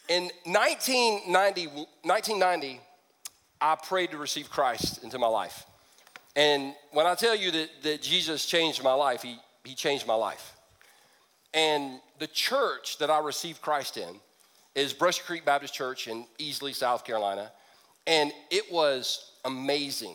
In 1990, I prayed to receive Christ into my life. And when I tell you that Jesus changed my life, he changed my life. And the church that I received Christ in is Brushy Creek Baptist Church in Easley, South Carolina. And it was amazing.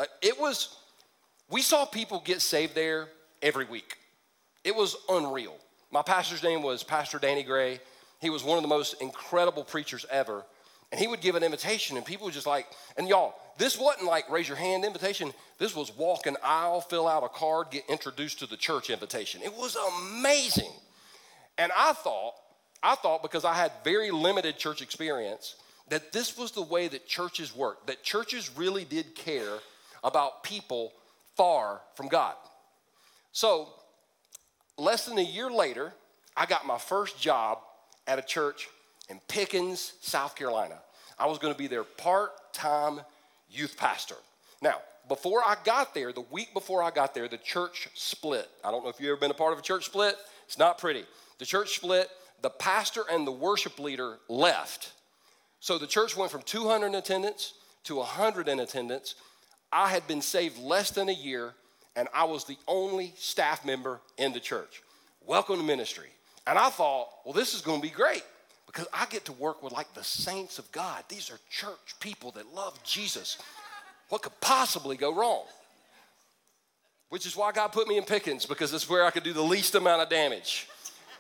We saw people get saved there every week. It was unreal. My pastor's name was Pastor Danny Gray. He was one of the most incredible preachers ever. And he would give an invitation, and people were just like, and y'all, this wasn't like raise your hand invitation. This was walk an aisle, fill out a card, get introduced to the church invitation. It was amazing. And I thought because I had very limited church experience, that this was the way that churches work, that churches really did care about people far from God. So less than a year later, I got my first job at a church in Pickens, South Carolina. I was going to be their part-time youth pastor. Now, before I got there, the week before I got there, the church split. I don't know if you've ever been a part of a church split. It's not pretty. The church split. The pastor and the worship leader left. So the church went from 200 in attendance to 100 in attendance. I had been saved less than a year, and I was the only staff member in the church. Welcome to ministry. And I thought, well, this is going to be great because I get to work with like the saints of God. These are church people that love Jesus. What could possibly go wrong? Which is why God put me in Pickens, because it's where I could do the least amount of damage.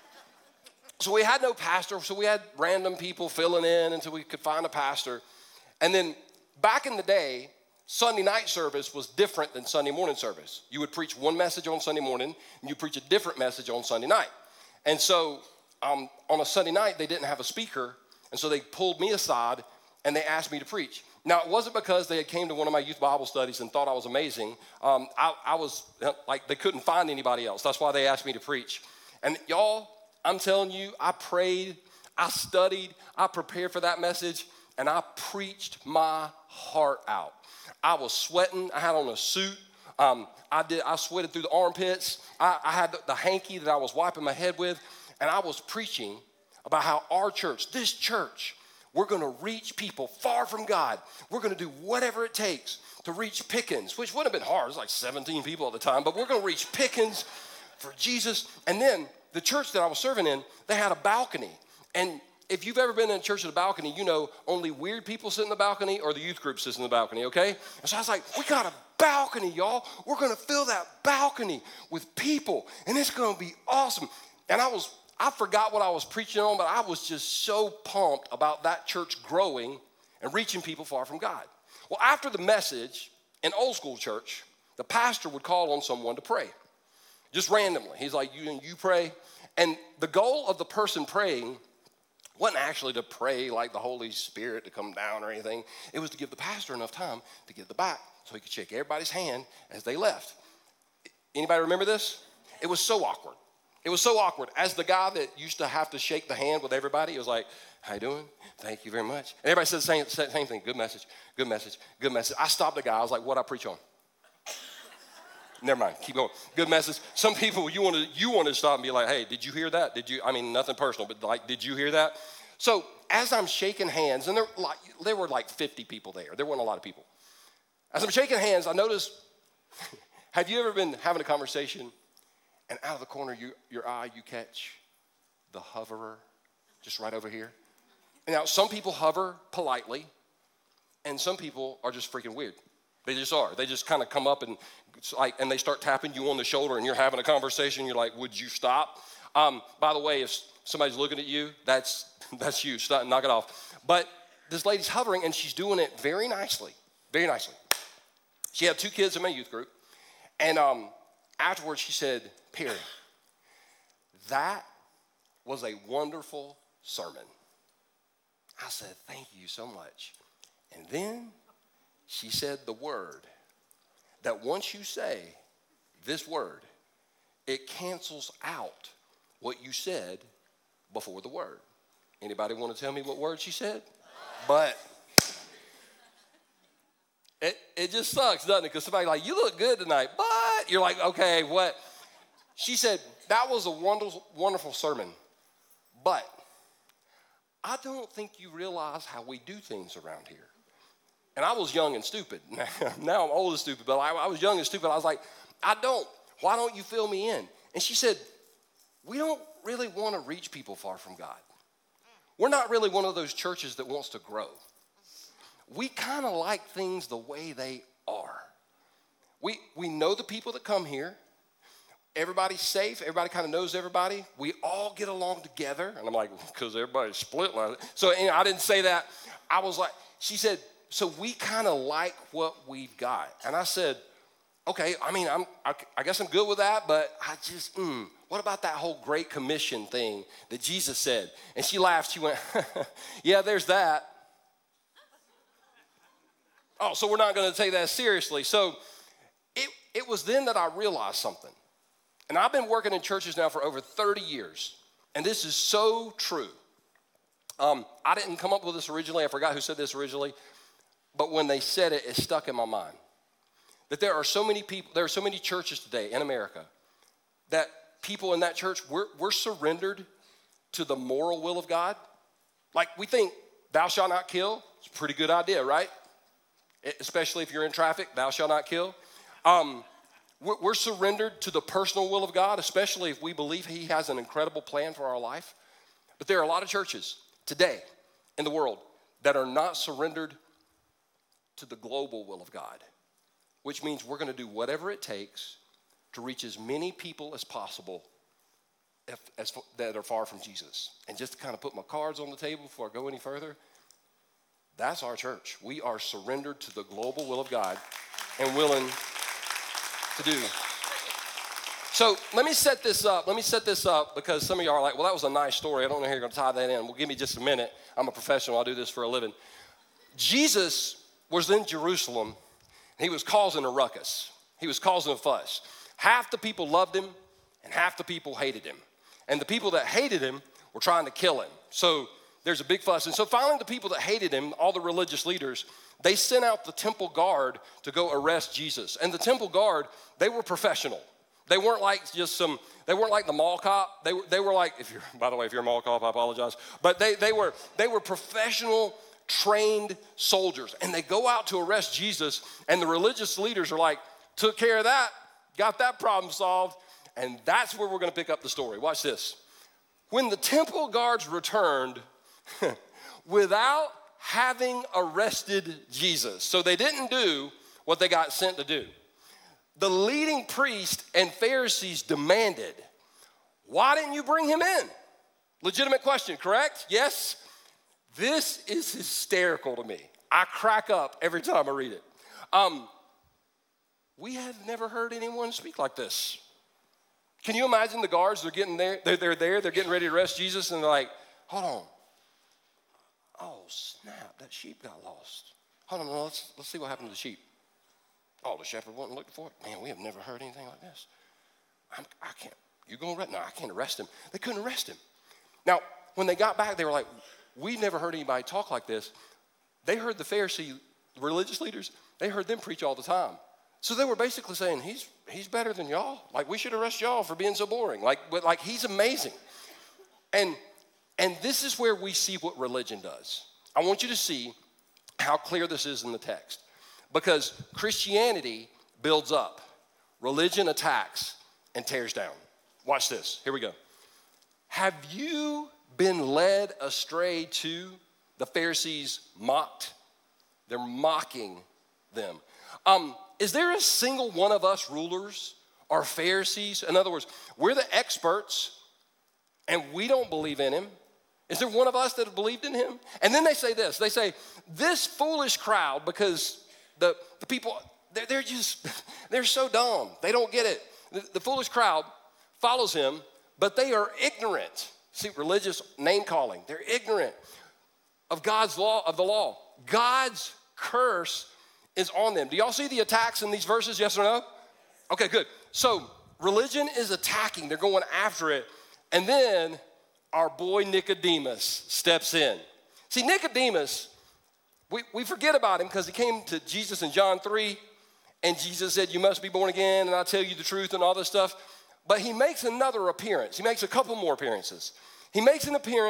So we had no pastor, so we had random people filling in until we could find a pastor. And then back in the day, Sunday night service was different than Sunday morning service. You would preach one message on Sunday morning, and you preach a different message on Sunday night. And so on a Sunday night, they didn't have a speaker, and so they pulled me aside, and they asked me to preach. Now, it wasn't because they had came to one of my youth Bible studies and thought I was amazing. I was like, they couldn't find anybody else. That's why they asked me to preach. And y'all, I'm telling you, I prayed, I studied, I prepared for that message, and I preached my heart out. I was sweating. I had on a suit. I sweated through the armpits. I had the hanky that I was wiping my head with, and I was preaching about how our church, this church, we're going to reach people far from God. We're going to do whatever it takes to reach Pickens, which wouldn't have been hard. It was like 17 people at the time, but we're going to reach Pickens for Jesus. And then the church that I was serving in, they had a balcony. And if you've ever been in a church with a balcony, you know only weird people sit in the balcony or the youth group sits in the balcony, okay? And so I was like, we got a balcony, y'all. We're going to fill that balcony with people, and it's going to be awesome. And I forgot what I was preaching on, but I was just so pumped about that church growing and reaching people far from God. Well, after the message in old school church, the pastor would call on someone to pray, just randomly. He's like, you pray. And the goal of the person praying wasn't actually to pray like the Holy Spirit to come down or anything. It was to give the pastor enough time to get the back so he could shake everybody's hand as they left. Anybody remember this? It was so awkward. It was so awkward. As the guy that used to have to shake the hand with everybody, it was like, how you doing? Thank you very much. And everybody said the same thing. Good message, good message, good message. I stopped the guy. I was like, what'd I preach on? Never mind. Keep going. Good message. Some people, you want to stop and be like, hey, did you hear that? Nothing personal, but like, did you hear that? So as I'm shaking hands, and there were like 50 people there. There weren't a lot of people. As I'm shaking hands, I noticed, have you ever been having a conversation and out of the corner of your eye, you catch the hoverer just right over here? And now, some people hover politely, and some people are just freaking weird. They just are. They just kind of come up and they start tapping you on the shoulder, and you're having a conversation. You're like, would you stop? By the way, if somebody's looking at you, that's you. Stop, knock it off. But this lady's hovering, and she's doing it very nicely, very nicely. She had 2 kids in my youth group, and afterwards she said, Perry, that was a wonderful sermon. I said, thank you so much. And then she said the word that once you say this word, it cancels out what you said before the word. Anybody want to tell me what word she said? But it just sucks, doesn't it? Because somebody's like, you look good tonight, but you're like, okay, what? She said, that was a wonderful, wonderful sermon, but I don't think you realize how we do things around here. And I was young and stupid. Now I'm old and stupid, but I was young and stupid. I was like, I don't. Why don't you fill me in? And she said, we don't really want to reach people far from God. We're not really one of those churches that wants to grow. We kind of like things the way they are. We know the people that come here. Everybody's safe. Everybody kind of knows everybody. We all get along together. And I'm like, because everybody's split like that. So I didn't say that. I was like, she said, so we kind of like what we've got. And I said, okay, I mean, I guess I'm good with that, but I just, what about that whole Great Commission thing that Jesus said? And she laughed. She went, yeah, there's that. Oh, so we're not going to take that seriously. So it was then that I realized something. And I've been working in churches now for over 30 years. And this is so true. I didn't come up with this originally. I forgot who said this originally. But when they said it, it stuck in my mind. That there are so many people, there are so many churches today in America that people in that church, we're surrendered to the moral will of God. Like we think, thou shalt not kill. It's a pretty good idea, right? Especially if you're in traffic, thou shalt not kill. We're surrendered to the personal will of God, especially if we believe he has an incredible plan for our life. But there are a lot of churches today in the world that are not surrendered to the global will of God, which means we're going to do whatever it takes to reach as many people as possible that are far from Jesus. And just to kind of put my cards on the table before I go any further, that's our church. We are surrendered to the global will of God and willing to do. So let me set this up. Because some of y'all are like, well, that was a nice story. I don't know how you're going to tie that in. Well, give me just a minute. I'm a professional. I do this for a living. Jesus was in Jerusalem. He was causing a ruckus. He was causing a fuss. Half the people loved him and half the people hated him. And the people that hated him were trying to kill him. So there's a big fuss. And so finally the people that hated him, all the religious leaders, they sent out the temple guard to go arrest Jesus. And the temple guard, they were professional. They weren't like they weren't like the mall cop. They were like, by the way, if you're a mall cop, I apologize. But they were professional, trained soldiers. And they go out to arrest Jesus. And the religious leaders are like, took care of that, got that problem solved. And that's where we're going to pick up the story. Watch this. When the temple guards returned without having arrested Jesus, so they didn't do what they got sent to do, the leading priests and Pharisees demanded, why didn't you bring him in? Legitimate question, correct? Yes? This is hysterical to me. I crack up every time I read it. We have never heard anyone speak like this. Can you imagine the guards? They're getting there. They're there. They're getting ready to arrest Jesus, and they're like, hold on. Oh, snap, that sheep got lost. Hold on, let's see what happened to the sheep. Oh, the shepherd wasn't looking for it. Man, we have never heard anything like this. I can't. You going to arrest? No, I can't arrest him. They couldn't arrest him. Now, when they got back, they were like, we've never heard anybody talk like this. They heard the Pharisee religious leaders, they heard them preach all the time. So they were basically saying, he's better than y'all. Like, we should arrest y'all for being so boring. But he's amazing. And this is where we see what religion does. I want you to see how clear this is in the text. Because Christianity builds up. Religion attacks and tears down. Watch this. Here we go. Have you been led astray too? The Pharisees mocked. They're mocking them. Is there a single one of us rulers or Pharisees? In other words, we're the experts and we don't believe in him. Is there one of us that have believed in him? And then they say this. They say, this foolish crowd, because the people, they're so dumb. They don't get it. The foolish crowd follows him, but they are ignorant. See, religious name calling. They're ignorant of God's law, of the law. God's curse is on them. Do y'all see the attacks in these verses, yes or no? Okay, good. So religion is attacking. They're going after it. And then our boy Nicodemus steps in. See, Nicodemus, we forget about him because he came to Jesus in John 3, and Jesus said, you must be born again, and I'll tell you the truth and all this stuff. But he makes another appearance. He makes a couple more appearances. He makes an appearance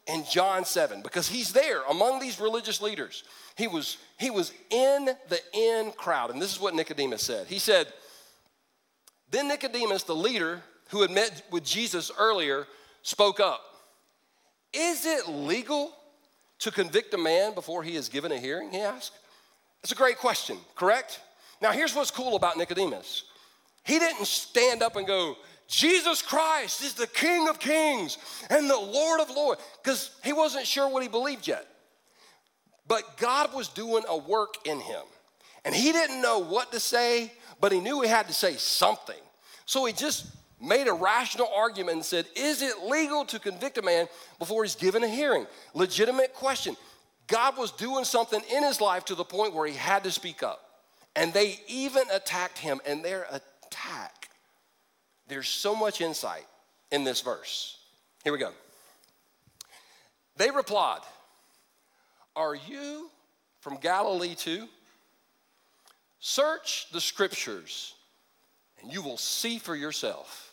in John 7 because he's there among these religious leaders. He was in the in crowd, and this is what Nicodemus said. He said, then Nicodemus, the leader who had met with Jesus earlier, spoke up. Is it legal to convict a man before he is given a hearing, he asked? That's a great question, correct? Now, here's what's cool about Nicodemus. He didn't stand up and go, Jesus Christ is the King of Kings and the Lord of Lords, because he wasn't sure what he believed yet. But God was doing a work in him, and he didn't know what to say, but he knew he had to say something. So he just made a rational argument and said, is it legal to convict a man before he's given a hearing? Legitimate question. God was doing something in his life to the point where he had to speak up. And they even attacked him, and their attack, there's so much insight in this verse. Here we go. They replied, are you from Galilee too? Search the scriptures, and you will see for yourself.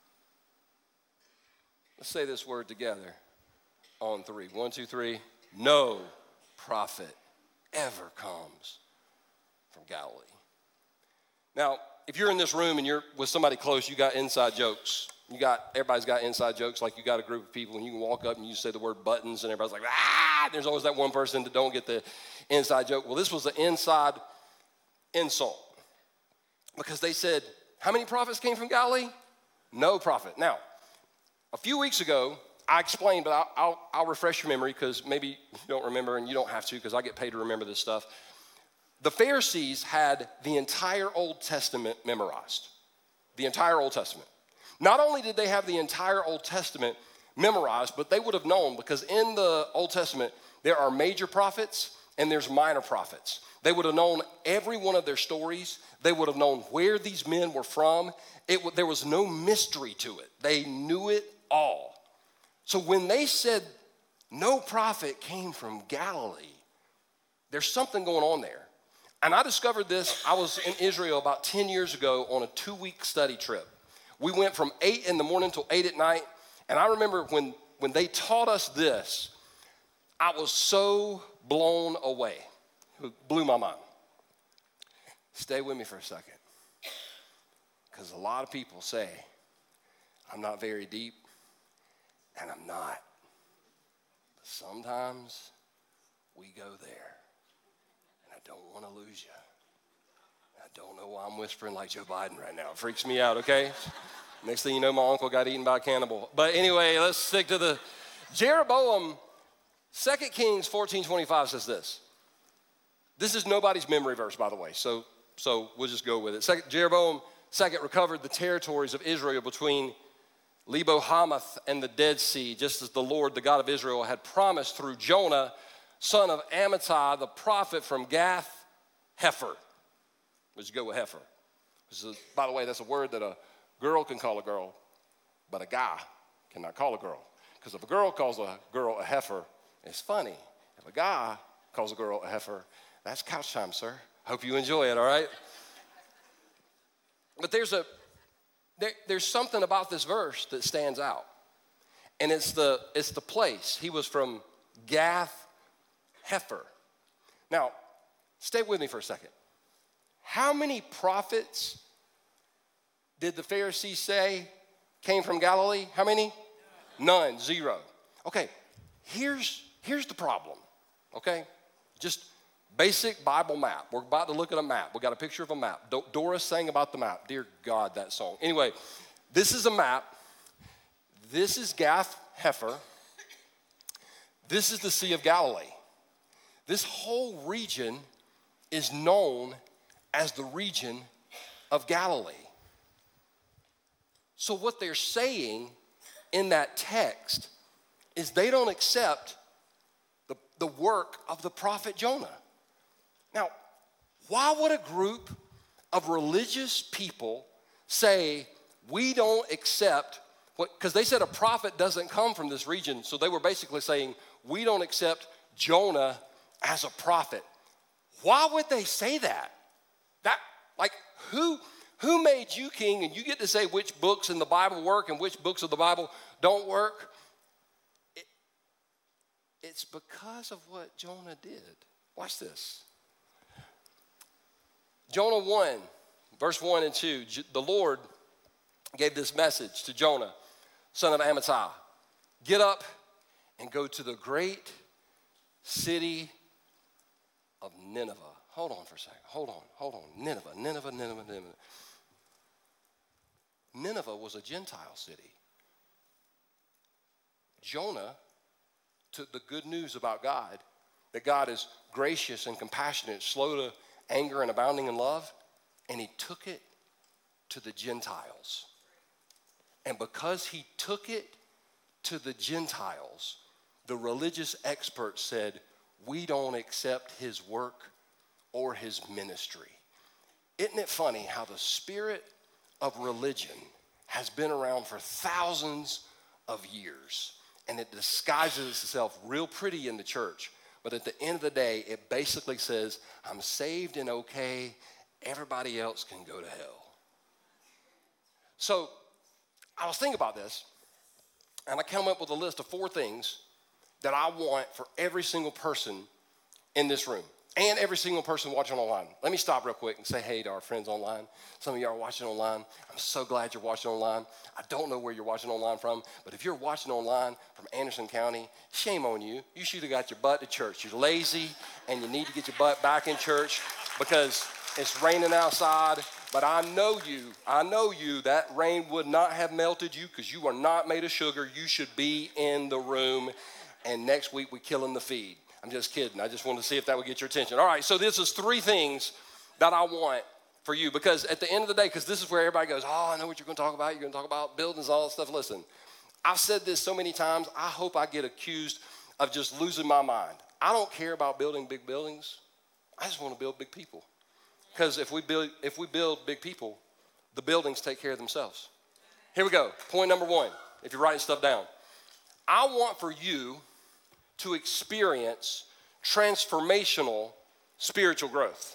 Let's say this word together on three. 1, 2, 3. No prophet ever comes from Galilee. Now, if you're in this room and you're with somebody close, you got inside jokes. Everybody's got inside jokes, like you got a group of people and you can walk up and you say the word buttons and everybody's like, ah! There's always that one person that don't get the inside joke. Well, this was the inside insult because they said, how many prophets came from Galilee? No prophet. Now, a few weeks ago, I explained, but I'll refresh your memory because maybe you don't remember and you don't have to because I get paid to remember this stuff. The Pharisees had the entire Old Testament memorized, the entire Old Testament. Not only did they have the entire Old Testament memorized, but they would have known because in the Old Testament, there are major prophets and there's minor prophets. They would have known every one of their stories. They would have known where these men were from. There was no mystery to it. They knew it all. So when they said no prophet came from Galilee, there's something going on there. And I discovered this. I was in Israel about 10 years ago on a 2-week study trip. We went from 8 in the morning till 8 at night. And I remember when they taught us this, I was so blown away. It blew my mind. Stay with me for a second. Because a lot of people say, I'm not very deep, and I'm not. But sometimes we go there, and I don't want to lose you. I don't know why I'm whispering like Joe Biden right now. It freaks me out, okay? Next thing you know, my uncle got eaten by a cannibal. But anyway, let's stick to the Jeroboam. 2 Kings 14:25 says this. This is nobody's memory verse, by the way, so we'll just go with it. Jeroboam II recovered the territories of Israel between Lebo-Hamath and the Dead Sea, just as the Lord, the God of Israel, had promised through Jonah, son of Amittai, the prophet from Gath-Hepher. Let's go with heifer. By the way, that's a word that a girl can call a girl, but a guy cannot call a girl. Because if a girl calls a girl a heifer, it's funny. If a guy calls a girl a heifer, that's couch time, sir. Hope you enjoy it, all right? But there's something about this verse that stands out. And it's the place. He was from Gath-Hepher. Now, stay with me for a second. How many prophets did the Pharisees say came from Galilee? How many? None. 0. Okay, here's the problem, okay? Just basic Bible map. We're about to look at a map. We got a picture of a map. Doris sang about the map. Dear God, that song. Anyway, this is a map. This is Gath-Hepher. This is the Sea of Galilee. This whole region is known as the region of Galilee. So what they're saying in that text is they don't accept the work of the prophet Jonah. Now, why would a group of religious people say we don't accept what, because they said a prophet doesn't come from this region, so they were basically saying we don't accept Jonah as a prophet. Why would they say that? Who made you king and you get to say which books in the Bible work and which books of the Bible don't work? It's because of what Jonah did. Watch this. Jonah 1, verse 1 and 2. The Lord gave this message to Jonah, son of Amittai. Get up and go to the great city of Nineveh. Hold on for a second. Hold on. Nineveh. Nineveh was a Gentile city. Jonah took the good news about God, that God is gracious and compassionate, slow to anger and abounding in love, and he took it to the Gentiles. And because he took it to the Gentiles, the religious experts said, we don't accept his work or his ministry. Isn't it funny how the spirit of religion has been around for thousands of years, and it disguises itself real pretty in the church, but at the end of the day, it basically says, I'm saved and okay, everybody else can go to hell. So I was thinking about this, and I came up with a list of 4 things that I want for every single person in this room and every single person watching online. Let me stop real quick and say hey to our friends online. Some of you are watching online. I'm so glad you're watching online. I don't know where you're watching online from, but if you're watching online from Anderson County, shame on you. You should have got your butt to church. You're lazy, and you need to get your butt back in church because it's raining outside. But I know you, that rain would not have melted you because you are not made of sugar. You should be in the room, and next week we're killing the feed. I'm just kidding. I just wanted to see if that would get your attention. All right, so this is 3 things that I want for you, because at the end of the day, because this is where everybody goes, oh, I know what you're going to talk about. You're going to talk about buildings, all that stuff. Listen, I've said this so many times, I hope I get accused of just losing my mind. I don't care about building big buildings. I just want to build big people. Because if we build big people, the buildings take care of themselves. Here we go. Point number 1, if you're writing stuff down. I want for you to experience transformational spiritual growth.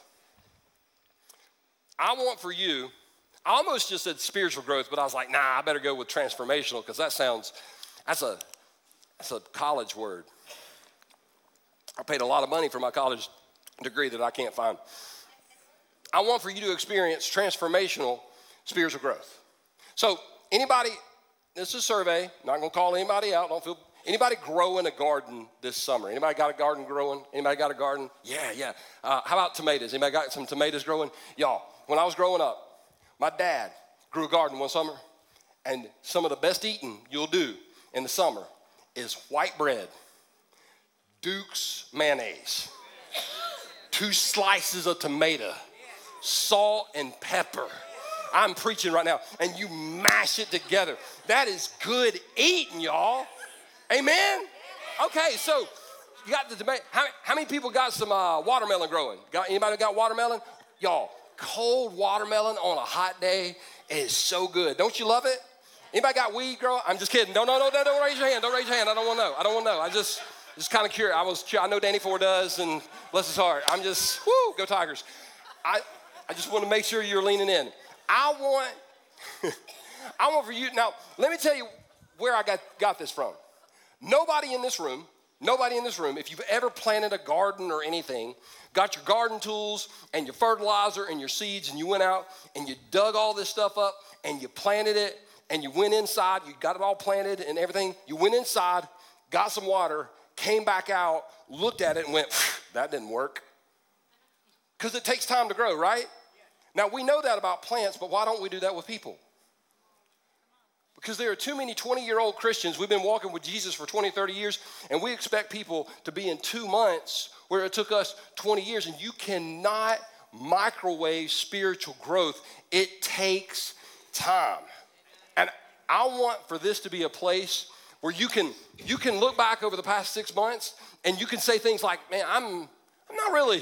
I want for you, I almost just said spiritual growth, but I was like, nah, I better go with transformational because that's a college word. I paid a lot of money for my college degree that I can't find. I want for you to experience transformational spiritual growth. So anybody, this is a survey, not going to call anybody out, anybody growing a garden this summer? Anybody got a garden growing? Anybody got a garden? Yeah. How about tomatoes? Anybody got some tomatoes growing? Y'all, when I was growing up, my dad grew a garden one summer, and some of the best eating you'll do in the summer is white bread, Duke's mayonnaise, 2 slices of tomato, salt and pepper. I'm preaching right now. And you mash it together. That is good eating, y'all. Amen? Okay, so you got the tomato. How many people got some watermelon growing? Anybody got watermelon? Y'all, cold watermelon on a hot day is so good. Don't you love it? Anybody got weed growing? I'm just kidding. Don't raise your hand. Don't raise your hand. I don't want to know. I just kind of curious. I know Danny Ford does, and bless his heart. I'm just, go Tigers. I just want to make sure you're leaning in. I want for you, now, let me tell you where I got this from. Nobody in this room, if you've ever planted a garden or anything, got your garden tools and your fertilizer and your seeds, and you went out and you dug all this stuff up and you planted it, and you went inside, you got it all planted and everything. You went inside, got some water, came back out, looked at it and went, that didn't work. Because it takes time to grow, right? Now, we know that about plants, but why don't we do that with people? Because there are too many 20-year-old Christians. We've been walking with Jesus for 20, 30 years, and we expect people to be in 2 months where it took us 20 years, and you cannot microwave spiritual growth. It takes time. And I want for this to be a place where you can look back over the past 6 months, and you can say things like, man, I'm not really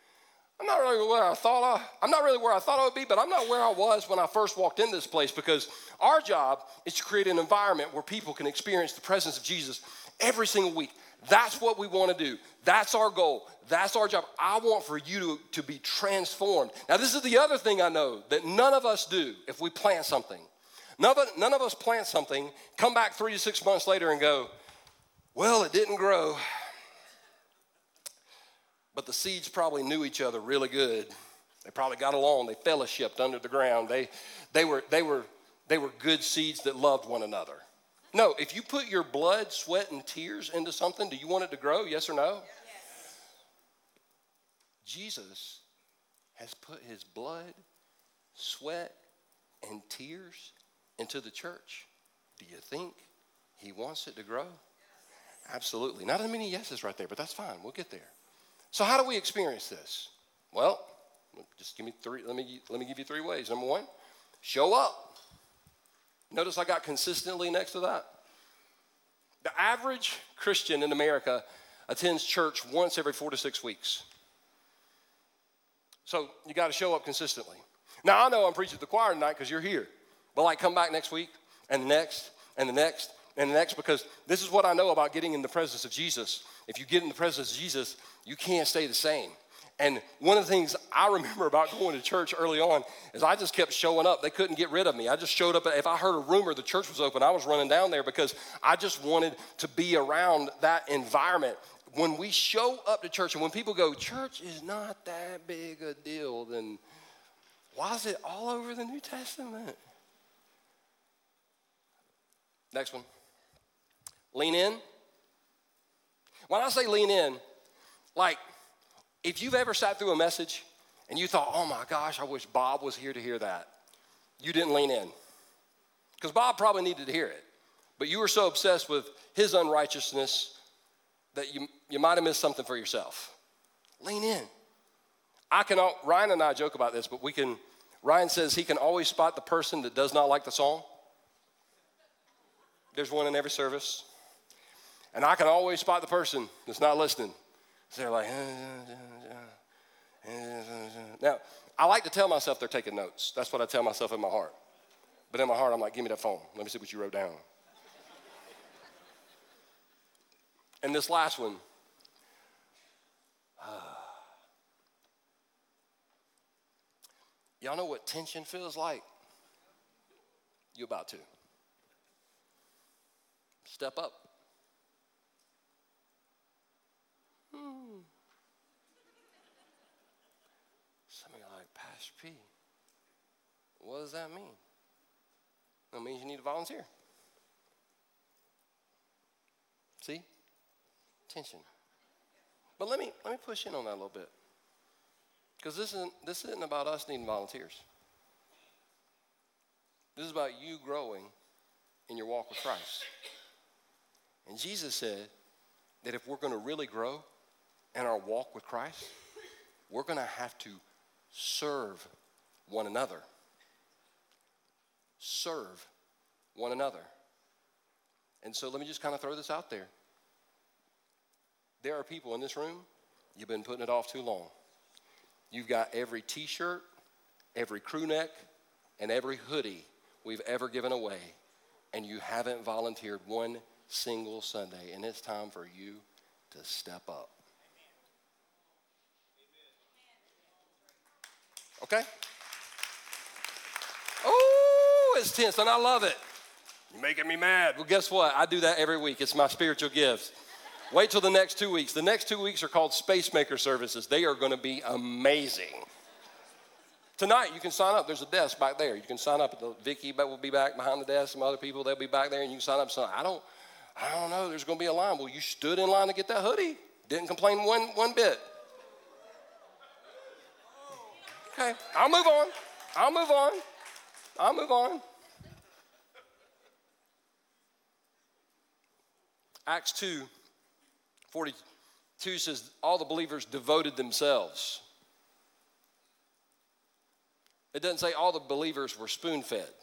where I thought I would be, but I'm not where I was when I first walked in this place, because our job is to create an environment where people can experience the presence of Jesus every single week. That's what we want to do. That's our goal. That's our job. I want for you to be transformed. Now, this is the other thing I know that none of us do if we plant something. None of us plant something, come back 3 to 6 months later and go, well, it didn't grow. the seeds probably knew each other really good. They probably got along. They fellowshipped under the ground. They were good seeds that loved one another. No, if you put your blood, sweat, and tears into something, do you want it to grow? Yes or no? Yes. Jesus has put his blood, sweat, and tears into the church. Do you think he wants it to grow? Absolutely. Not as many yeses right there, but that's fine. We'll get there. So how do we experience this? Well, just give me three. Let me give you 3 ways. Number 1, show up. Notice I got consistently next to that. The average Christian in America attends church once every 4 to 6 weeks. So you got to show up consistently. Now, I know I'm preaching to the choir tonight because you're here. But like come back next week and the next and the next and the next, because this is what I know about getting in the presence of Jesus. If you get in the presence of Jesus, you can't stay the same. And one of the things I remember about going to church early on is I just kept showing up. They couldn't get rid of me. I just showed up. If I heard a rumor the church was open, I was running down there because I just wanted to be around that environment. When we show up to church and when people go, church is not that big a deal, then why is it all over the New Testament? Next one. Lean in. When I say lean in, like, if you've ever sat through a message and you thought, oh my gosh, I wish Bob was here to hear that, you didn't lean in. Because Bob probably needed to hear it. But you were so obsessed with his unrighteousness that you might have missed something for yourself. Lean in. Ryan and I joke about this, but Ryan says he can always spot the person that does not like the song. There's one in every service. And I can always spot the person that's not listening. So they're like, now, I like to tell myself they're taking notes. That's what I tell myself in my heart. But in my heart, I'm like, give me that phone. Let me see what you wrote down. And this last one, y'all know what tension feels like? You about to. Step up. Some of you are like, Pastor P, what does that mean? That means you need to volunteer. See? Tension. But let me push in on that a little bit. Because this isn't about us needing volunteers. This is about you growing in your walk with Christ. And Jesus said that if we're going to really grow in our walk with Christ, we're going to have to serve one another. Serve one another. And so let me just kind of throw this out there. There are people in this room, you've been putting it off too long. You've got every t-shirt, every crew neck, and every hoodie we've ever given away, and you haven't volunteered one single Sunday, and it's time for you to step up. Okay? Oh, it's tense, and I love it. You're making me mad. Well, guess what? I do that every week. It's my spiritual gift. Wait till the next 2 weeks. The next 2 weeks are called Space Maker services. They are going to be amazing. Tonight, you can sign up. There's a desk back there. You can sign up. Vicky will be back behind the desk. Some other people, they'll be back there, and you can sign up. So I don't know. There's going to be a line. Well, you stood in line to get that hoodie. Didn't complain one bit. Okay, I'll move on. Acts 2:42 says, all the believers devoted themselves. It doesn't say all the believers were spoon-fed. It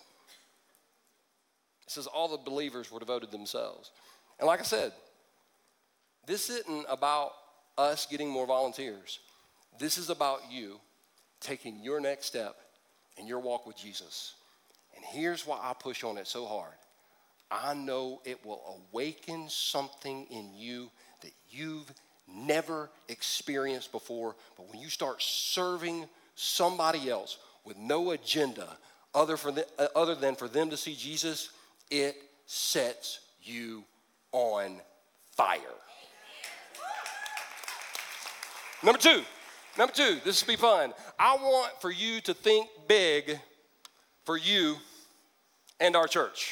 says all the believers were devoted themselves. And like I said, this isn't about us getting more volunteers. This is about you taking your next step in your walk with Jesus. And here's why I push on it so hard. I know it will awaken something in you that you've never experienced before. But when you start serving somebody else with no agenda other than for them to see Jesus, it sets you on fire. Number two, this will be fun. I want for you to think big for you and our church.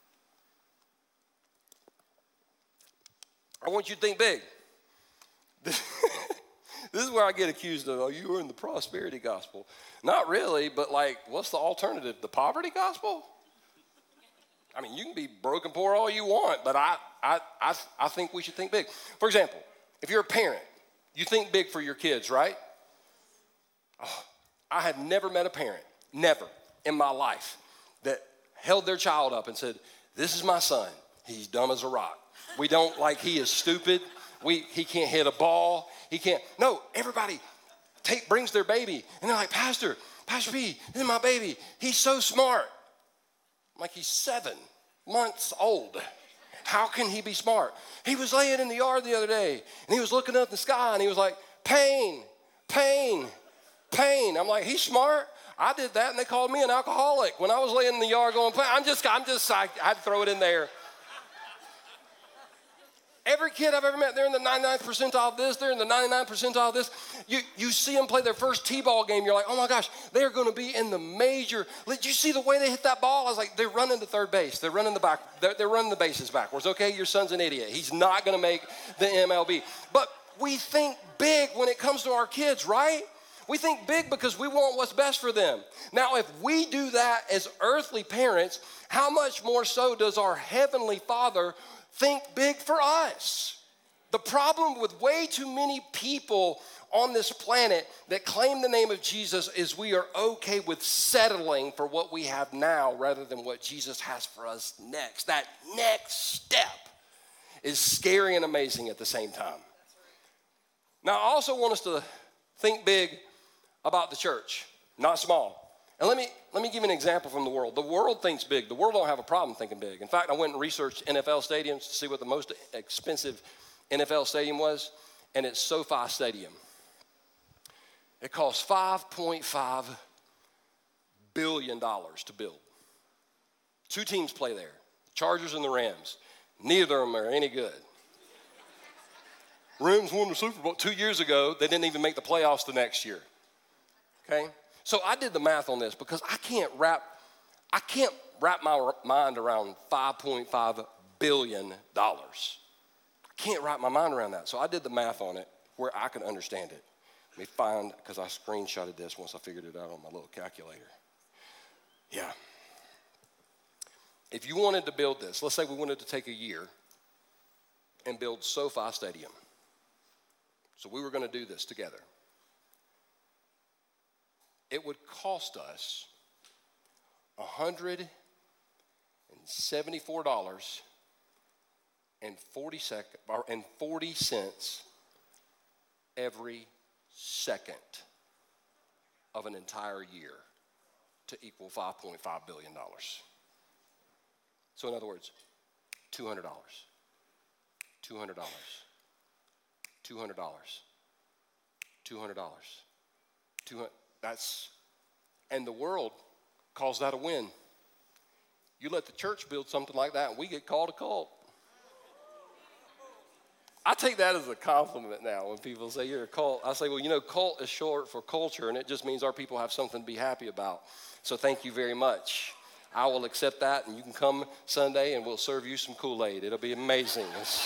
I want you to think big. This is where I get accused of, oh, you were in the prosperity gospel. Not really, but like, what's the alternative? The poverty gospel? I mean, you can be broke and poor all you want, but I think we should think big. For example, if you're a parent, you think big for your kids, right? Oh, I had never met a parent, never in my life, that held their child up and said, this is my son. He's dumb as a rock. We don't like, he is stupid. He can't hit a ball. He can't. No, everybody brings their baby. And they're like, Pastor P, this is my baby. He's so smart. I'm like, he's 7 months old. How can he be smart? He was laying in the yard the other day, and he was looking up in the sky, and he was like, pain, pain, pain. I'm like, he's smart. I did that, and they called me an alcoholic when I was laying in the yard going, pain. I had to throw it in there. Every kid I've ever met, they're in the 99th percentile of this, they're in the 99th percentile of this. You see them play their first T-ball game, you're like, oh my gosh, they're going to be in the major. Did you see the way they hit that ball? I was like, they're running to third base. They're running they're running the bases backwards. Okay, your son's an idiot. He's not going to make the MLB. But we think big when it comes to our kids, right? We think big because we want what's best for them. Now, if we do that as earthly parents, how much more so does our Heavenly Father think big for us? The problem with way too many people on this planet that claim the name of Jesus is we are okay with settling for what we have now rather than what Jesus has for us next. That next step is scary and amazing at the same time. Now, I also want us to think big about the church, not small. And let me give you an example from the world. The world thinks big. The world don't have a problem thinking big. In fact, I went and researched NFL stadiums to see what the most expensive NFL stadium was, and it's SoFi Stadium. It costs $5.5 billion to build. 2 teams play there, the Chargers and the Rams. Neither of them are any good. Rams won the Super Bowl 2 years ago. They didn't even make the playoffs the next year. Okay? So I did the math on this because I can't wrap my mind around $5.5 billion. I can't wrap my mind around that. So I did the math on it where I can understand it. Let me find, because I screenshotted this once I figured it out on my little calculator. Yeah. If you wanted to build this, let's say we wanted to take a year and build SoFi Stadium. So we were going to do this together. It would cost us $174.40 every second of an entire year to equal $5.5 billion. So in other words, $200, $200, $200, $200, $200. And the world calls that a win. You let the church build something like that, and we get called a cult. I take that as a compliment now when people say you're a cult. I say, well, cult is short for culture, and it just means our people have something to be happy about. So thank you very much. I will accept that, and you can come Sunday, and we'll serve you some Kool-Aid. It'll be amazing.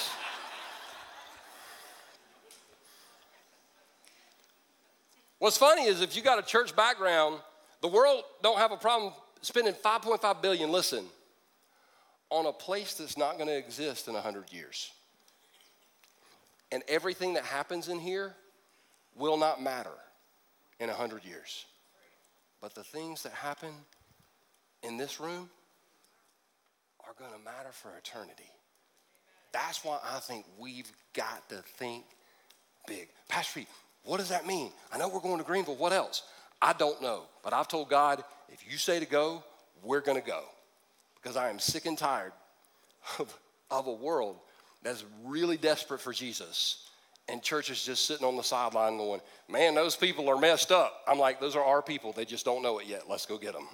What's funny is if you got a church background, the world don't have a problem spending $5.5 billion, listen, on a place that's not going to exist in 100 years. And everything that happens in here will not matter in 100 years. But the things that happen in this room are going to matter for eternity. That's why I think we've got to think big. Pastor Pete, what does that mean? I know we're going to Greenville. What else? I don't know. But I've told God, if you say to go, we're going to go. Because I am sick and tired of a world that's really desperate for Jesus. And churches just sitting on the sideline going, man, those people are messed up. I'm like, those are our people. They just don't know it yet. Let's go get them.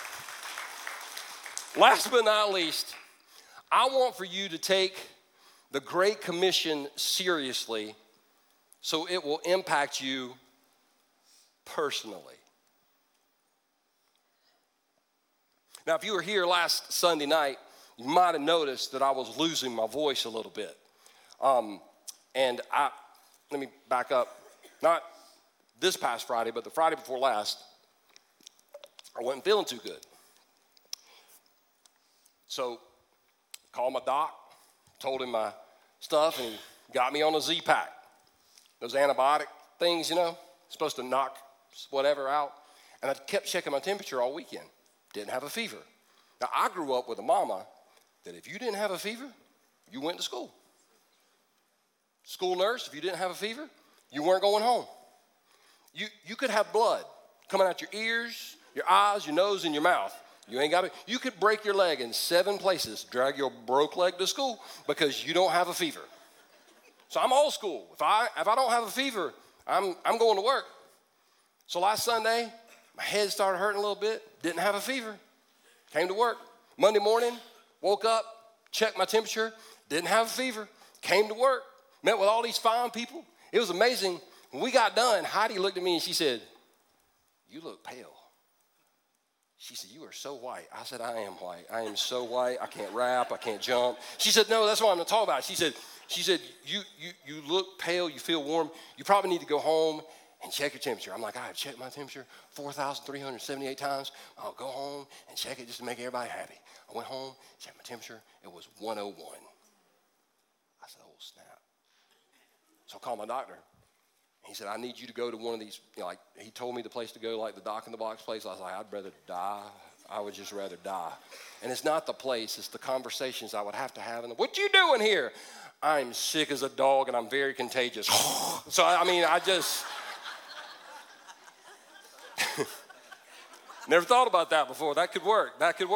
Last but not least, I want for you to take the Great Commission seriously so it will impact you personally. Now, if you were here last Sunday night, you might have noticed that I was losing my voice a little bit. Let me back up. Not this past Friday, but the Friday before last, I wasn't feeling too good. So, called my doc, told him my stuff, and he got me on a Z-Pack. Those antibiotic things, supposed to knock whatever out. And I kept checking my temperature all weekend. Didn't have a fever. Now, I grew up with a mama that if you didn't have a fever, you went to school. School nurse, if you didn't have a fever, you weren't going home. You could have blood coming out your ears, your eyes, your nose, and your mouth. You could break your leg in 7 places, drag your broke leg to school because you don't have a fever. So I'm old school. If I don't have a fever, I'm going to work. So last Sunday, my head started hurting a little bit, didn't have a fever, came to work. Monday morning, woke up, checked my temperature, didn't have a fever, came to work, met with all these fine people. It was amazing. When we got done, Heidi looked at me and she said, "You look pale." She said, "You are so white." I said, "I am white. I am so white. I can't rap. I can't jump." She said, "No, that's what I'm going to talk about." She said, you look pale. You feel warm. You probably need to go home and check your temperature." I'm like, "I have checked my temperature 4,378 times. I'll go home and check it just to make everybody happy." I went home, checked my temperature. It was 101. I said, "Oh, snap." So I called my doctor. He said, "I need you to go to one of these," he told me the place to go, like the Doc in the Box place. I was like, "I'd rather die. I would just rather die." And it's not the place, it's the conversations I would have to have. "What you doing here?" "I'm sick as a dog and I'm very contagious." So, I just never thought about that before. That could work.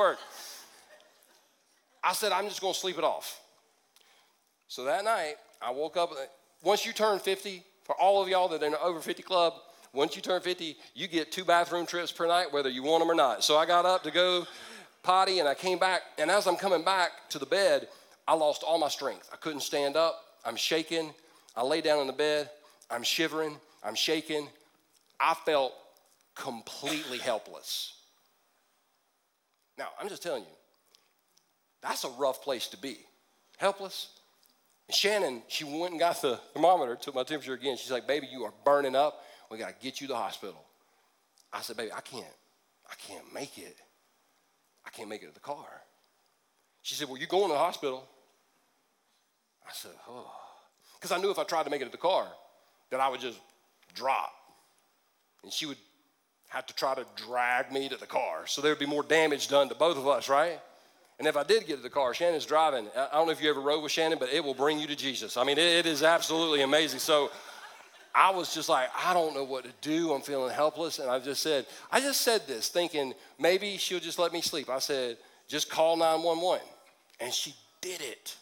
I said, "I'm just going to sleep it off." So that night, I woke up. Once you turn 50, for all of y'all that are in the over 50 club, once you turn 50, you get 2 bathroom trips per night, whether you want them or not. So I got up to go potty, and I came back. And as I'm coming back to the bed, I lost all my strength. I couldn't stand up. I'm shaking. I lay down in the bed. I'm shivering. I'm shaking. I felt completely helpless. Now, I'm just telling you, that's a rough place to be. Helpless. Shannon, she went and got the thermometer, took my temperature again. She's like, "Baby, you are burning up. We got to get you to the hospital." I said, "Baby, I can't make it. I can't make it to the car." She said, "Well, you going to the hospital?" I said, "Oh." Because I knew if I tried to make it to the car, that I would just drop. And she would have to try to drag me to the car. So there would be more damage done to both of us, right? And if I did get to the car, Shannon's driving. I don't know if you ever rode with Shannon, but it will bring you to Jesus. It is absolutely amazing. So I was just like, I don't know what to do. I'm feeling helpless. And I just said this thinking maybe she'll just let me sleep. I said, "Just call 911. And she did it.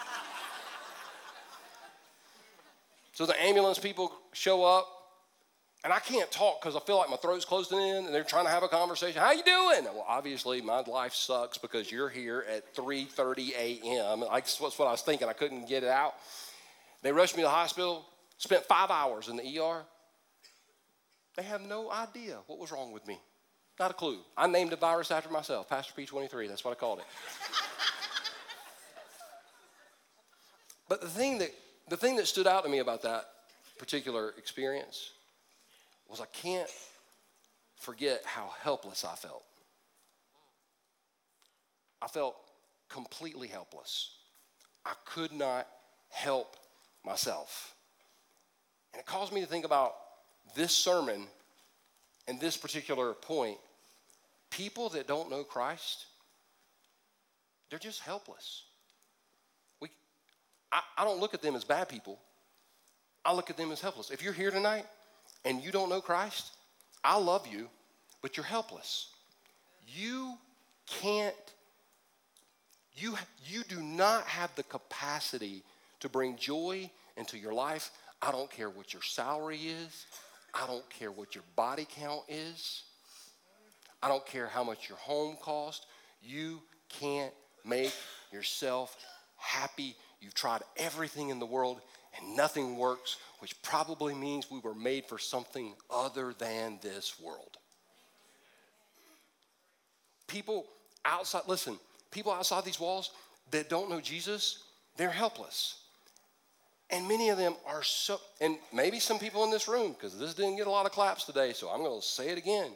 So the ambulance people show up. And I can't talk because I feel like my throat's closing in and they're trying to have a conversation. "How you doing?" Well, obviously, my life sucks because you're here at 3:30 a.m. That's what I was thinking. I couldn't get it out. They rushed me to the hospital, spent 5 hours in the ER. They have no idea what was wrong with me. Not a clue. I named the virus after myself, Pastor P23. That's what I called it. But the thing that stood out to me about that particular experience was I can't forget how helpless I felt. I felt completely helpless. I could not help myself. And it caused me to think about this sermon and this particular point. People that don't know Christ, they're just helpless. I don't look at them as bad people. I look at them as helpless. If you're here tonight and you don't know Christ, I love you, but you're helpless. You do not have the capacity to bring joy into your life. I don't care what your salary is. I don't care what your body count is. I don't care how much your home costs. You can't make yourself happy. you've tried everything in the world and nothing works, which probably means we were made for something other than this world. People outside, listen, people outside these walls that don't know Jesus, they're helpless. And many of them are so, and maybe some people in this room, because this didn't get a lot of claps today, so I'm going to say it again.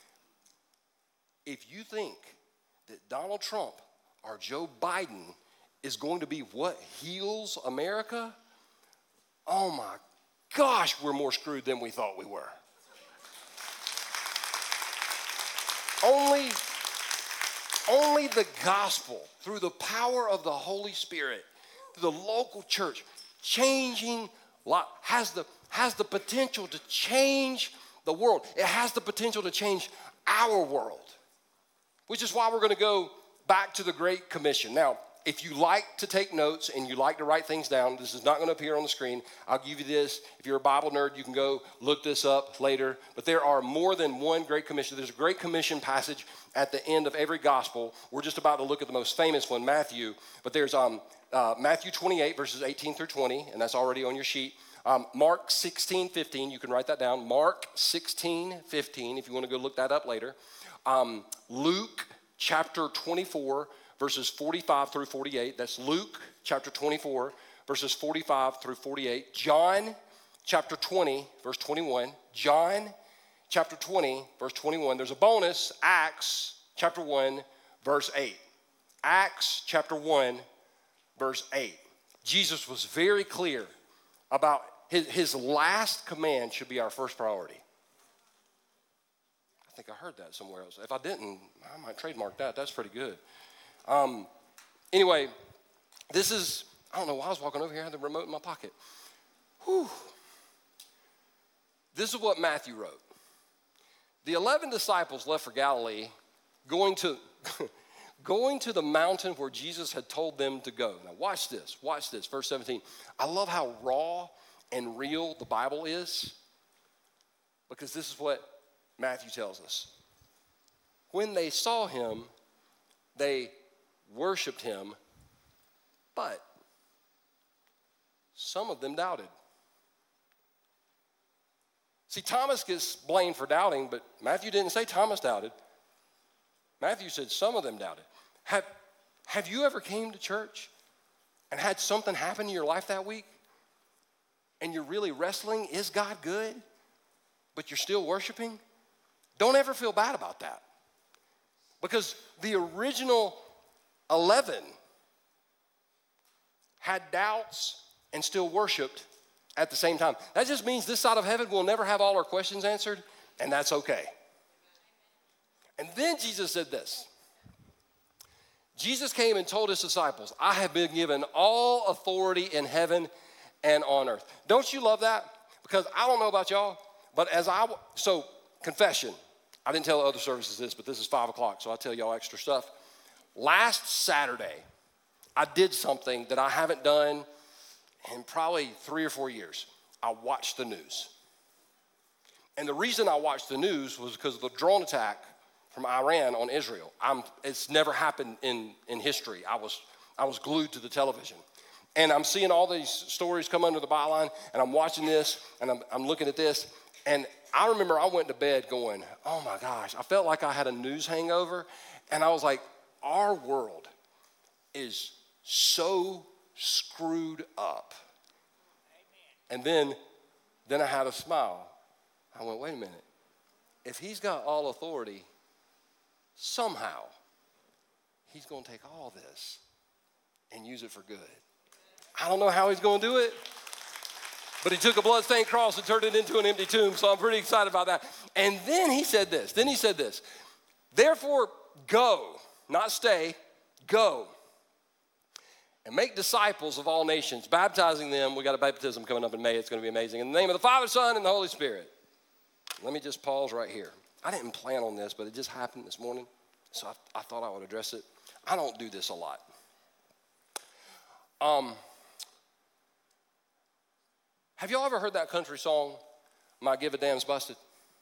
If you think that Donald Trump or Joe Biden is going to be what heals America, oh my gosh, we're more screwed than we thought we were. Only the gospel, through the power of the Holy Spirit, through the local church, changing has the potential to change the world. It has the potential to change our world, which is why we're going to go back to the Great Commission. Now, if you like to take notes and you like to write things down, this is not going to appear on the screen. I'll give you this. If you're a Bible nerd, you can go look this up later. But there are more than one Great Commission. There's a Great Commission passage at the end of every gospel. We're just about to look at the most famous one, Matthew. But there's Matthew 28, verses 18 through 20, and that's already on your sheet. Mark 16, 15, you can write that down. Mark 16, 15, if you want to go look that up later. Luke chapter 24, verses 45 through 48. That's Luke chapter 24, verses 45 through 48. John chapter 20, verse 21. John chapter 20, verse 21. There's a bonus, Acts chapter 1, verse 8. Acts chapter 1, verse 8. Jesus was very clear about his last command should be our first priority. I think I heard that somewhere else. If I didn't, I might trademark that. That's pretty good. Anyway, this is, I don't know why I was walking over here. I had the remote in my pocket. Whew. This is what Matthew wrote. The 11 disciples left for Galilee, going to the mountain where Jesus had told them to go. Now watch this, verse 17. I love how raw and real the Bible is, because this is what Matthew tells us. When they saw him, they worshiped him, but some of them doubted. See, Thomas gets blamed for doubting, but Matthew didn't say Thomas doubted. Matthew said some of them doubted. Have you ever came to church and had something happen in your life that week and you're really wrestling? Is God good? But you're still worshiping? Don't ever feel bad about that. Because the original 11 had doubts and still worshiped at the same time. That just means this side of heaven will never have all our questions answered, and that's okay. And then Jesus said this. Jesus came and told his disciples, I have been given all authority in heaven and on earth. Don't you love that? Because I don't know about y'all, but so confession. I didn't tell the other services this, but this is 5 o'clock, so I'll tell y'all extra stuff. Last Saturday, I did something that I haven't done in probably 3 or 4 years. I watched the news. And the reason I watched the news was because of the drone attack from Iran on Israel. It's never happened in history. I was glued to the television. And I'm seeing all these stories come under the byline, and I'm watching this, and I'm looking at this, and I remember I went to bed going, oh my gosh, I felt like I had a news hangover, and I was like, our world is so screwed up. And then I had a smile. I went, wait a minute. If he's got all authority, somehow he's going to take all this and use it for good. I don't know how he's going to do it, but he took a bloodstained cross and turned it into an empty tomb, so I'm pretty excited about that. And then he said this. Therefore, go, not stay, go and make disciples of all nations, baptizing them. We got a baptism coming up in May. It's going to be amazing. In the name of the Father, Son, and the Holy Spirit. Let me just pause right here. I didn't plan on this, but it just happened this morning, so I thought I would address it. I don't do this a lot. Have y'all ever heard that country song, My Give a Damn's Busted?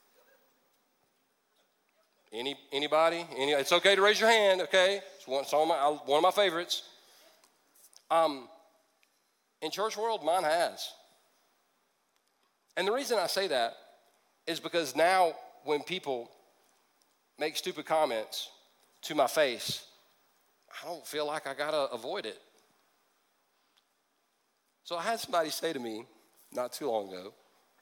Anybody? It's okay to raise your hand, okay? It's one of my favorites. In church world, mine has. And the reason I say that is because now when people make stupid comments to my face, I don't feel like I gotta avoid it. So I had somebody say to me not too long ago,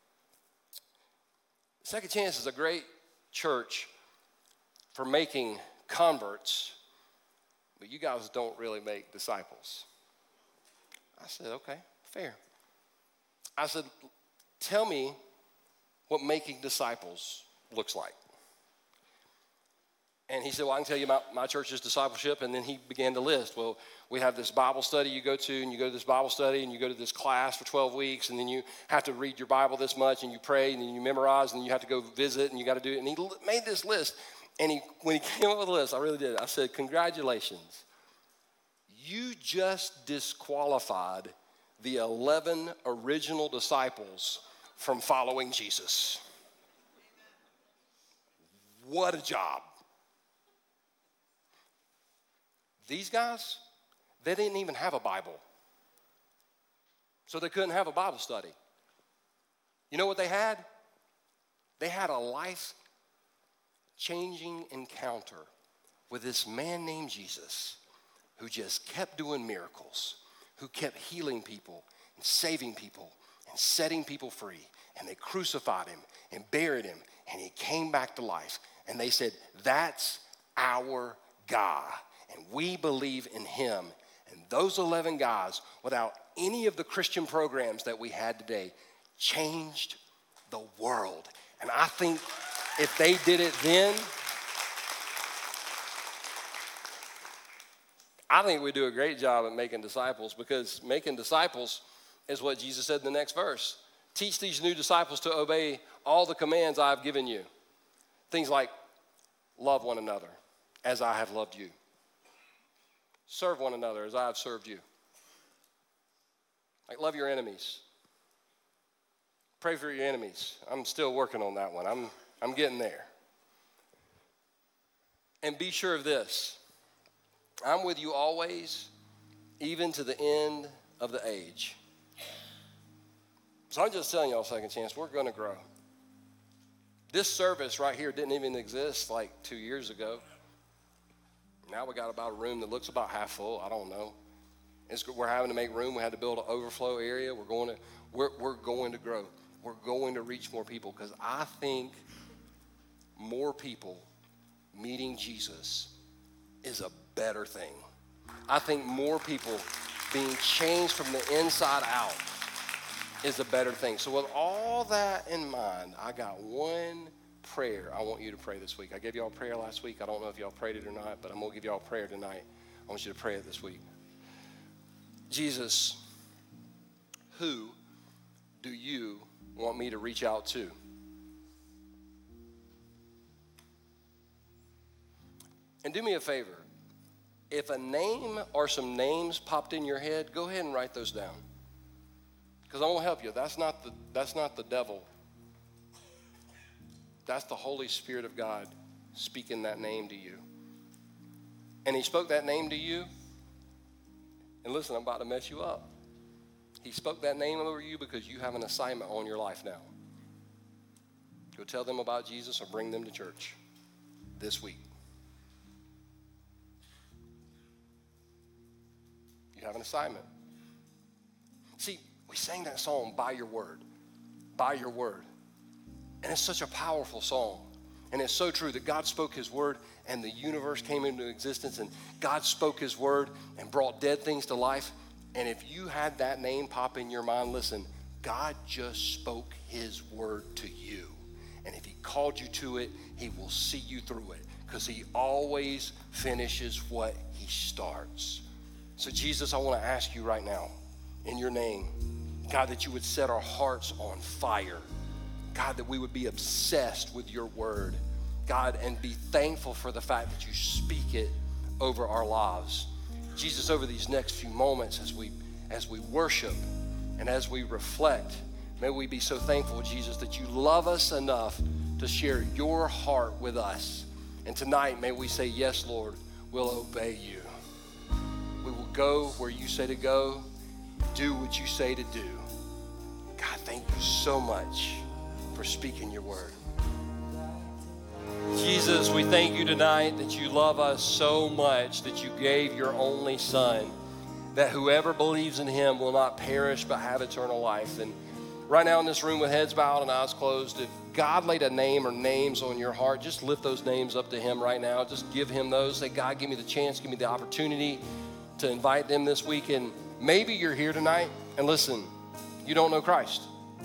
Second Chance is a great church for making converts, but you guys don't really make disciples. I said, okay, fair. I said, tell me what making disciples looks like. And he said, well, I can tell you my church's discipleship. And then he began to list, well, we have this Bible study you go to, and you go to this Bible study, and you go to this class for 12 weeks, and then you have to read your Bible this much, and you pray, and then you memorize, and you have to go visit, and you got to do it. And he made this list. And when he came up with a list, I really did. I said, congratulations. You just disqualified the 11 original disciples from following Jesus. What a job. These guys, they didn't even have a Bible. So they couldn't have a Bible study. You know what they had? They had a life-changing encounter with this man named Jesus who just kept doing miracles, who kept healing people and saving people and setting people free. And they crucified him and buried him, and he came back to life. And they said, that's our God. And we believe in him. And those 11 guys, without any of the Christian programs that we had today, changed the world. And I think if they did it then, I think we do a great job at making disciples, because making disciples is what Jesus said in the next verse. Teach these new disciples to obey all the commands I have given you. Things like love one another as I have loved you. Serve one another as I have served you. Like love your enemies. Pray for your enemies. I'm still working on that one. I'm getting there. And be sure of this. I'm with you always, even to the end of the age. So I'm just telling y'all, Second Chance, we're going to grow. This service right here didn't even exist like 2 years ago. Now we got about a room that looks about half full. I don't know. We're having to make room. We had to build an overflow area. We're going to grow. We're going to reach more people, because I think more people meeting Jesus is a better thing. I think more people being changed from the inside out is a better thing. So with all that in mind, I got one prayer I want you to pray this week. I gave y'all a prayer last week. I don't know if y'all prayed it or not, but I'm going to give y'all a prayer tonight. I want you to pray it this week. Jesus, who do you want me to reach out to? And do me a favor. If a name or some names popped in your head, go ahead and write those down, because I won't help you. That's not the devil. That's the Holy Spirit of God speaking that name to you. And he spoke that name to you. And listen, I'm about to mess you up. He spoke that name over you because you have an assignment on your life now. Go tell them about Jesus or bring them to church this week. You have an assignment. See, we sang that song, By Your Word. By Your Word. And it's such a powerful song. And it's so true that God spoke his word and the universe came into existence, and God spoke his word and brought dead things to life. And if you had that name pop in your mind, listen, God just spoke his word to you. And if he called you to it, he will see you through it, because he always finishes what he starts. So Jesus, I want to ask you right now, in your name, God, that you would set our hearts on fire. God, that we would be obsessed with your word, God, and be thankful for the fact that you speak it over our lives. Jesus, over these next few moments as we worship and as we reflect, may we be so thankful, Jesus, that you love us enough to share your heart with us. And tonight, may we say, yes, Lord, we'll obey you. We will go where you say to go, do what you say to do. God, thank you so much for speaking your word. Jesus, we thank you tonight that you love us so much that you gave your only son, that whoever believes in him will not perish but have eternal life. And right now in this room with heads bowed and eyes closed, if God laid a name or names on your heart, just lift those names up to him right now. Just give him those. Say, God, give me the chance, give me the opportunity to invite them this week. And maybe you're here tonight and listen, you don't know Christ.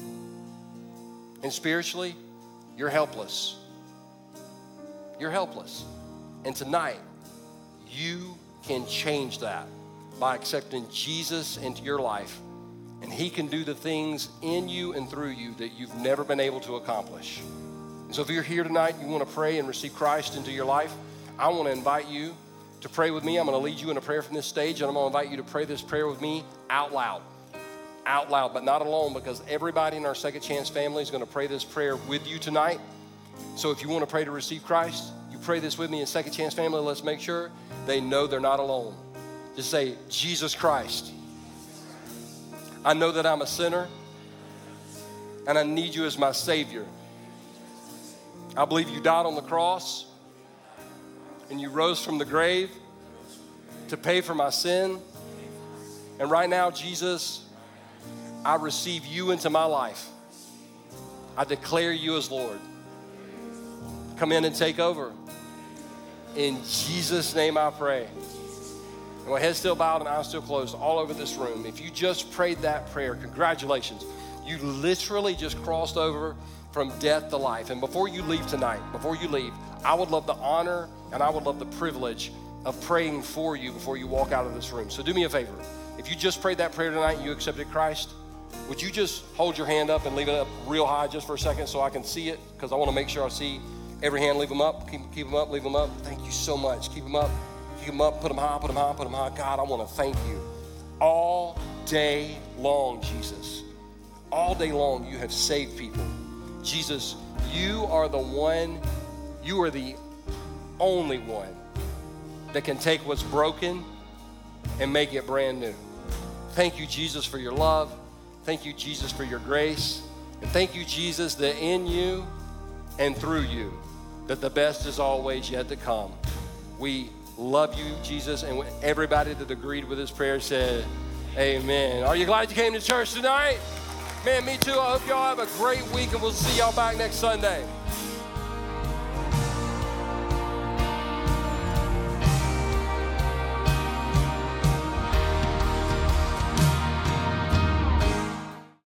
And spiritually, you're helpless. You're helpless. And tonight, you can change that by accepting Jesus into your life. And he can do the things in you and through you that you've never been able to accomplish. And so if you're here tonight, you want to pray and receive Christ into your life, I want to invite you to pray with me. I'm going to lead you in a prayer from this stage, and I'm going to invite you to pray this prayer with me out loud. Out loud, but not alone, because everybody in our Second Chance family is going to pray this prayer with you tonight. So if you want to pray to receive Christ, you pray this with me in Second Chance family. Let's make sure they know they're not alone. Just say, Jesus Christ, I know that I'm a sinner and I need you as my Savior. I believe you died on the cross and you rose from the grave to pay for my sin. And right now, Jesus, I receive you into my life. I declare you as Lord. Come in and take over. In Jesus' name I pray. And with heads still bowed and eyes still closed all over this room, if you just prayed that prayer, congratulations. You literally just crossed over from death to life. And before you leave tonight, I would love the honor and I would love the privilege of praying for you before you walk out of this room. So do me a favor. If you just prayed that prayer tonight and you accepted Christ, would you just hold your hand up and leave it up real high just for a second so I can see it? Because I want to make sure I see every hand. Leave them up. Keep them up. Leave them up. Thank you so much. Keep them up. Keep them up. Put them high. Put them high. Put them high. God, I want to thank you all day long, Jesus. All day long, you have saved people. Jesus, you are the one, you are the only one that can take what's broken and make it brand new. Thank you, Jesus, for your love. Thank you, Jesus, for your grace. And thank you, Jesus, that in you and through you, that the best is always yet to come. We love you, Jesus, and everybody that agreed with this prayer said, amen. Are you glad you came to church tonight? Man, me too. I hope y'all have a great week, and we'll see y'all back next Sunday.